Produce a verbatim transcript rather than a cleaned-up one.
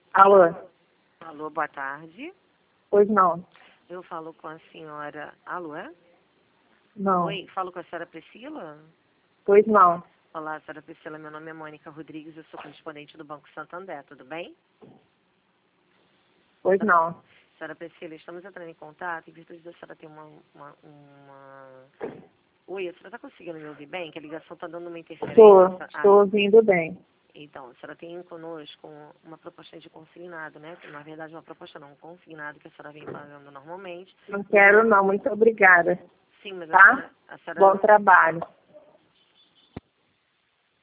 Alô? Alô, boa tarde. Pois não. Eu falo com a senhora... Alô, é? Não. Oi, falo com a senhora Priscila? Pois não. Olá, senhora Priscila, meu nome é Mônica Rodrigues, eu sou correspondente do Banco Santander, tudo bem? Pois não. Senhora Priscila, estamos entrando em contato em virtude da senhora ter uma... uma, uma... Oi, a senhora está conseguindo me ouvir bem? Que a ligação está dando uma interferência. Estou, Ah, estou ouvindo bem. então, a senhora tem conosco uma proposta de consignado, né? Na verdade, uma proposta não, um consignado que a senhora vem pagando normalmente. Não quero não, muito obrigada. Sim, mas a Tá? senhora, a senhora Bom não... trabalho.